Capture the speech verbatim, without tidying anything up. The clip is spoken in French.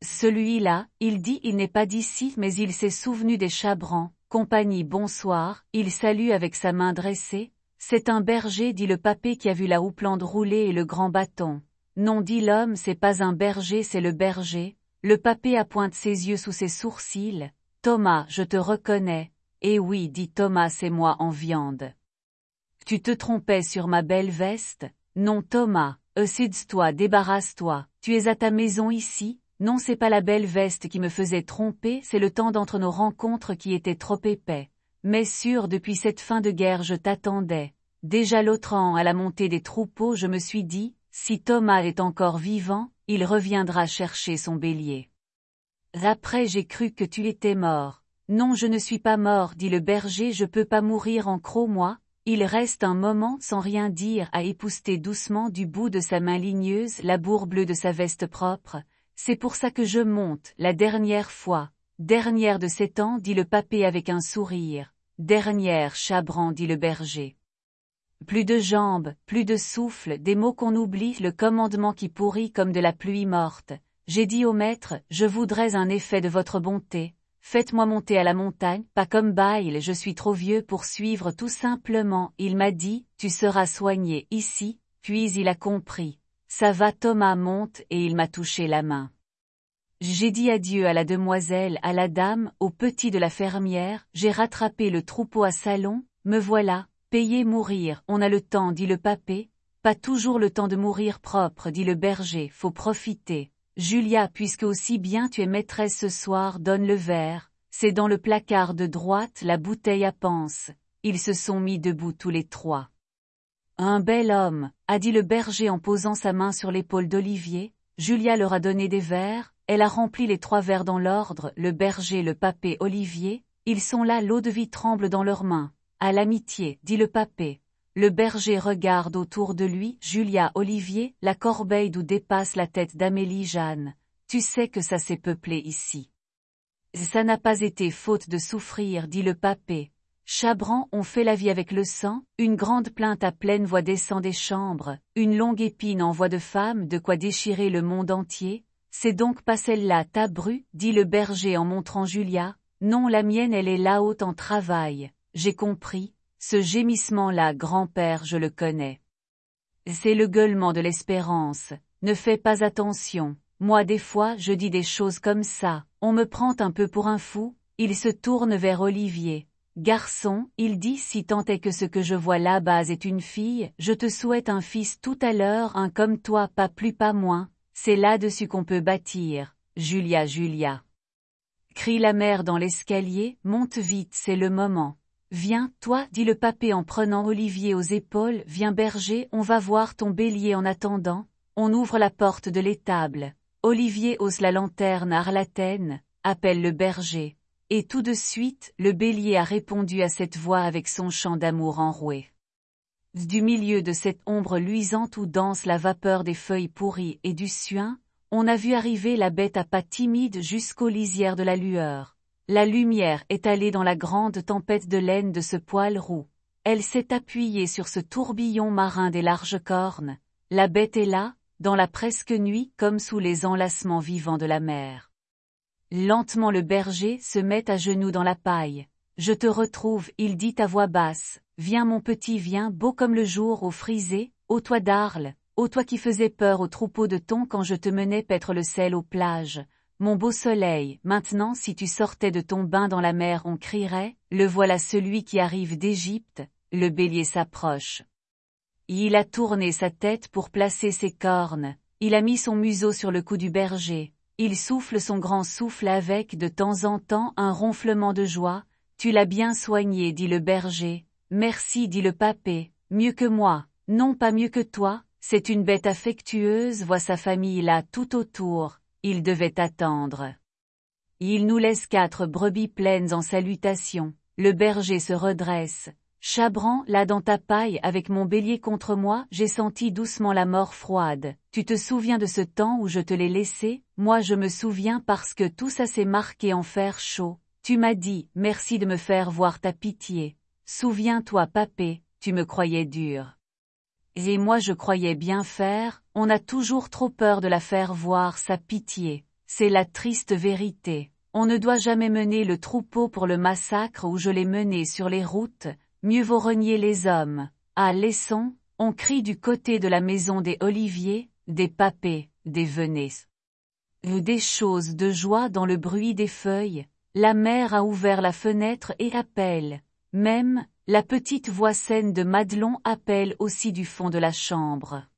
Celui-là, il dit il n'est pas d'ici mais il s'est souvenu des Chabrans, compagnie bonsoir, il salue avec sa main dressée, c'est un berger dit le papé qui a vu la houppelande rouler et le grand bâton. Non dit l'homme c'est pas un berger c'est le berger, le papé appointe ses yeux sous ses sourcils, Thomas je te reconnais, eh oui dit Thomas c'est moi en viande. Tu te trompais sur ma belle veste, non Thomas, eussides-toi débarrasse-toi, tu es à ta maison ici, non c'est pas la belle veste qui me faisait tromper c'est le temps d'entre nos rencontres qui était trop épais, mais sûr depuis cette fin de guerre je t'attendais, déjà l'autre an à la montée des troupeaux je me suis dit, si Thomas est encore vivant, il reviendra chercher son bélier. Après j'ai cru que tu étais mort, non je ne suis pas mort dit le berger je peux pas mourir en croc moi, il reste un moment sans rien dire à épousseter doucement du bout de sa main ligneuse la bourre bleue de sa veste propre, c'est pour ça que je monte, la dernière fois, dernière de sept ans dit le papé avec un sourire, dernière Chabran dit le berger. Plus de jambes, plus de souffle, des mots qu'on oublie, le commandement qui pourrit comme de la pluie morte. J'ai dit au maître, je voudrais un effet de votre bonté, faites-moi monter à la montagne, pas comme Baïl, je suis trop vieux pour suivre tout simplement, il m'a dit, tu seras soigné ici, puis il a compris. Ça va Thomas monte et il m'a touché la main. J'ai dit adieu à la demoiselle, à la dame, au petit de la fermière, j'ai rattrapé le troupeau à Salon, me voilà. Payer mourir, on a le temps dit le papé, pas toujours le temps de mourir propre dit le berger, faut profiter. Julia puisque aussi bien tu es maîtresse ce soir donne le verre, c'est dans le placard de droite la bouteille à panse. Ils se sont mis debout tous les trois. Un bel homme, a dit le berger en posant sa main sur l'épaule d'Olivier, Julia leur a donné des verres, elle a rempli les trois verres dans l'ordre, le berger, le papé, Olivier, ils sont là l'eau-de-vie tremble dans leurs mains. À l'amitié, dit le papé. Le berger regarde autour de lui, Julia, Olivier, la corbeille d'où dépasse la tête d'Amélie Jeanne. Tu sais que ça s'est peuplé ici. Ça n'a pas été faute de souffrir, dit le papé. Chabran ont fait la vie avec le sang, une grande plainte à pleine voix descend des chambres, une longue épine en voix de femme de quoi déchirer le monde entier. C'est donc pas celle-là ta bru, dit le berger en montrant Julia. Non la mienne elle est là-haut en travail. J'ai compris, ce gémissement-là grand-père je le connais. C'est le gueulement de l'espérance, ne fais pas attention, moi des fois je dis des choses comme ça, on me prend un peu pour un fou, il se tourne vers Olivier. Garçon, il dit si tant est que ce que je vois là-bas est une fille, je te souhaite un fils tout à l'heure un comme toi pas plus pas moins, c'est là-dessus qu'on peut bâtir, Julia Julia. Crie la mère dans l'escalier, monte vite c'est le moment. Viens, toi, dit le papé en prenant Olivier aux épaules, viens berger, on va voir ton bélier en attendant, on ouvre la porte de l'étable. Olivier hausse la lanterne arlatène, appelle le berger. Et tout de suite, le bélier a répondu à cette voix avec son chant d'amour enroué. Du milieu de cette ombre luisante où danse la vapeur des feuilles pourries et du suin, on a vu arriver la bête à pas timides jusqu'aux lisières de la lueur. La lumière est allée dans la grande tempête de laine de ce poil roux. Elle s'est appuyée sur ce tourbillon marin des larges cornes. La bête est là, dans la presque nuit comme sous les enlacements vivants de la mer. Lentement le berger se met à genoux dans la paille. Je te retrouve, il dit à voix basse. Viens mon petit viens beau comme le jour au frisé, ô toi d'Arles, ô toi qui faisais peur au troupeau de thon quand je te menais paître le sel aux plages. Mon beau soleil, maintenant si tu sortais de ton bain dans la mer on crierait, le voilà celui qui arrive d'Égypte, le bélier s'approche. Il a tourné sa tête pour placer ses cornes, il a mis son museau sur le cou du berger, il souffle son grand souffle avec de temps en temps un ronflement de joie, tu l'as bien soigné dit le berger, merci dit le papé, mieux que moi, non pas mieux que toi, c'est une bête affectueuse voit sa famille là tout autour. Il devait attendre. Il nous laisse quatre brebis pleines en salutation, le berger se redresse. Chabran, là dans ta paille avec mon bélier contre moi, j'ai senti doucement la mort froide. Tu te souviens de ce temps où je te l'ai laissé? Moi je me souviens parce que tout ça s'est marqué en fer chaud. Tu m'as dit, merci de me faire voir ta pitié. Souviens-toi papé, tu me croyais dur. Et moi je croyais bien faire, on a toujours trop peur de la faire voir sa pitié. c'est la triste vérité. On ne doit jamais mener le troupeau pour le massacre où je l'ai mené sur les routes, mieux vaut renier les hommes. À Lesson, on crie du côté de la maison des Oliviers, des Papets, des Venets. Des choses de joie dans le bruit des feuilles, la mère a ouvert la fenêtre et appelle. Même, la petite voix saine de Madelon appelle aussi du fond de la chambre.